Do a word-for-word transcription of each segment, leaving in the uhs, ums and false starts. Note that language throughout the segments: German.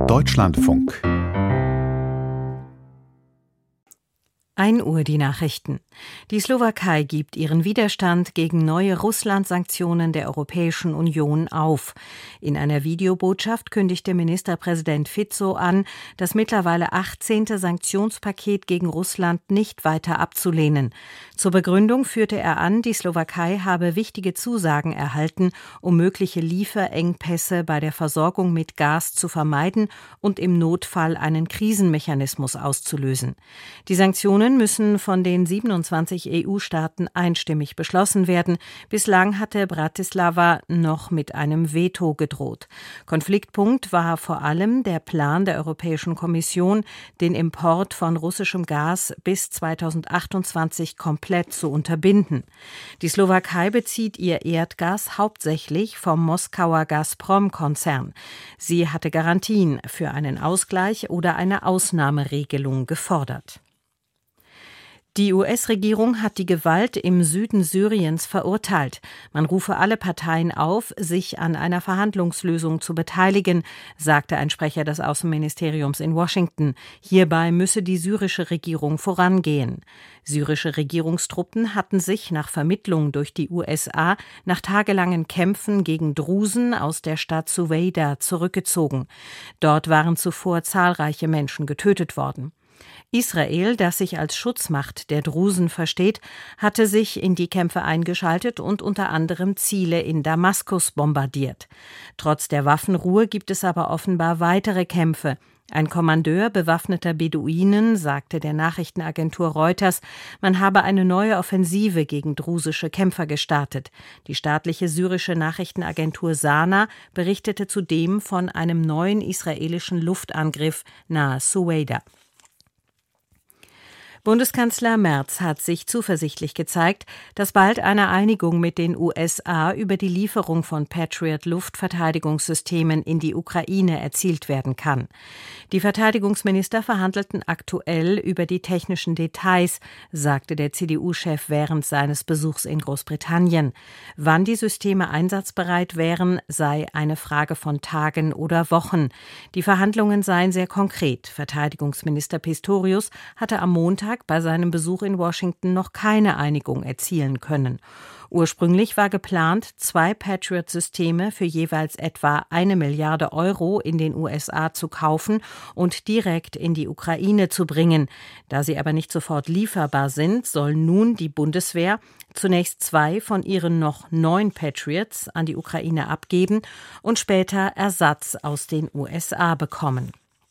Deutschlandfunk. ein Uhr die Nachrichten. Die Slowakei gibt ihren Widerstand gegen neue Russland-Sanktionen der Europäischen Union auf. In einer Videobotschaft kündigte Ministerpräsident Fico an, das mittlerweile achtzehnte Sanktionspaket gegen Russland nicht weiter abzulehnen. Zur Begründung führte er an, die Slowakei habe wichtige Zusagen erhalten, um mögliche Lieferengpässe bei der Versorgung mit Gas zu vermeiden und im Notfall einen Krisenmechanismus auszulösen. Die Sanktionen müssen von den siebenundzwanzig E U-Staaten einstimmig beschlossen werden. Bislang hatte Bratislava noch mit einem Veto gedroht. Konfliktpunkt war vor allem der Plan der Europäischen Kommission, den Import von russischem Gas bis zweitausendachtundzwanzig komplett zu unterbinden. Die Slowakei bezieht ihr Erdgas hauptsächlich vom Moskauer Gazprom-Konzern. Sie hatte Garantien für einen Ausgleich oder eine Ausnahmeregelung gefordert. Die U S-Regierung hat die Gewalt im Süden Syriens verurteilt. Man rufe alle Parteien auf, sich an einer Verhandlungslösung zu beteiligen, sagte ein Sprecher des Außenministeriums in Washington. Hierbei müsse die syrische Regierung vorangehen. Syrische Regierungstruppen hatten sich nach Vermittlung durch die U S A nach tagelangen Kämpfen gegen Drusen aus der Stadt Suweida zurückgezogen. Dort waren zuvor zahlreiche Menschen getötet worden. Israel, das sich als Schutzmacht der Drusen versteht, hatte sich in die Kämpfe eingeschaltet und unter anderem Ziele in Damaskus bombardiert. Trotz der Waffenruhe gibt es aber offenbar weitere Kämpfe. Ein Kommandeur bewaffneter Beduinen sagte der Nachrichtenagentur Reuters, man habe eine neue Offensive gegen drusische Kämpfer gestartet. Die staatliche syrische Nachrichtenagentur Sana berichtete zudem von einem neuen israelischen Luftangriff nahe Suweida. Bundeskanzler Merz hat sich zuversichtlich gezeigt, dass bald eine Einigung mit den U S A über die Lieferung von Patriot-Luftverteidigungssystemen in die Ukraine erzielt werden kann. Die Verteidigungsminister verhandelten aktuell über die technischen Details, sagte der C D U-Chef während seines Besuchs in Großbritannien. Wann die Systeme einsatzbereit wären, sei eine Frage von Tagen oder Wochen. Die Verhandlungen seien sehr konkret. Verteidigungsminister Pistorius hatte am Montag bei seinem Besuch in Washington noch keine Einigung erzielen können. Ursprünglich war geplant, zwei Patriot-Systeme für jeweils etwa eine Milliarde Euro in den U S A zu kaufen und direkt in die Ukraine zu bringen. Da sie aber nicht sofort lieferbar sind, soll nun die Bundeswehr zunächst zwei von ihren noch neun Patriots an die Ukraine abgeben und später Ersatz aus den U S A bekommen.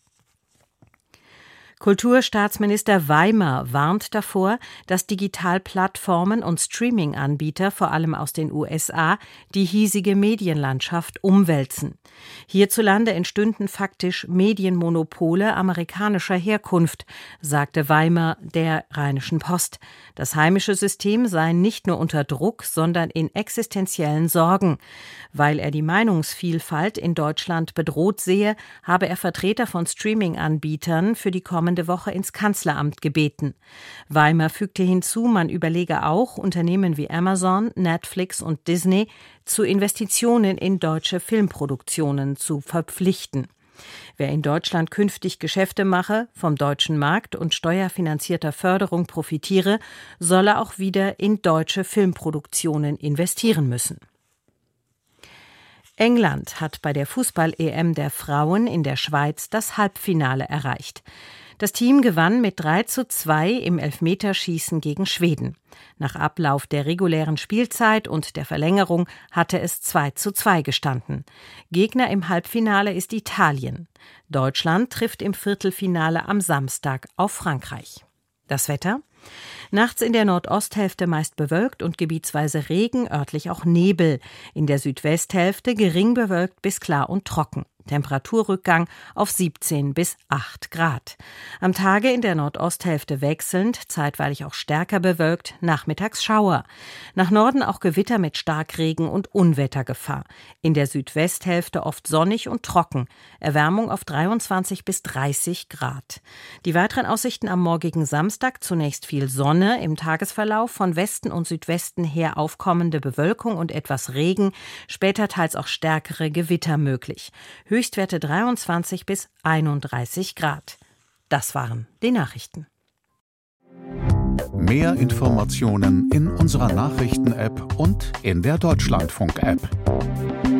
Kulturstaatsminister Weimer warnt davor, dass Digitalplattformen und Streaming-Anbieter, vor allem aus den U S A, die hiesige Medienlandschaft umwälzen. Hierzulande entstünden faktisch Medienmonopole amerikanischer Herkunft, sagte Weimer der Rheinischen Post. Das heimische System sei nicht nur unter Druck, sondern in existenziellen Sorgen. Weil er die Meinungsvielfalt in Deutschland bedroht sehe, habe er Vertreter von Streaming-Anbietern für die kommende Woche ins Kanzleramt gebeten. Weimer fügte hinzu, man überlege auch, Unternehmen wie Amazon, Netflix und Disney zu Investitionen in deutsche Filmproduktionen zu verpflichten. Wer in Deutschland künftig Geschäfte mache, vom deutschen Markt und steuerfinanzierter Förderung profitiere, solle auch wieder in deutsche Filmproduktionen investieren müssen. England hat bei der Fußball-E M der Frauen in der Schweiz das Halbfinale erreicht. Das Team gewann mit drei zu zwei im Elfmeterschießen gegen Schweden. Nach Ablauf der regulären Spielzeit und der Verlängerung hatte es zwei zu zwei gestanden. Gegner im Halbfinale ist Italien. Deutschland trifft im Viertelfinale am Samstag auf Frankreich. Das Wetter? Nachts in der Nordosthälfte meist bewölkt und gebietsweise Regen, örtlich auch Nebel. In der Südwesthälfte gering bewölkt bis klar und trocken. Temperaturrückgang auf siebzehn bis acht Grad. Am Tage in der Nordosthälfte wechselnd, zeitweilig auch stärker bewölkt, nachmittags Schauer. Nach Norden auch Gewitter mit Starkregen und Unwettergefahr. In der Südwesthälfte oft sonnig und trocken. Erwärmung auf dreiundzwanzig bis dreißig Grad. Die weiteren Aussichten am morgigen Samstag: zunächst viel Sonne, im Tagesverlauf von Westen und Südwesten her aufkommende Bewölkung und etwas Regen, später teils auch stärkere Gewitter möglich. Höchstwerte dreiundzwanzig bis einunddreißig Grad. Das waren die Nachrichten. Mehr Informationen in unserer Nachrichten-App und in der Deutschlandfunk-App.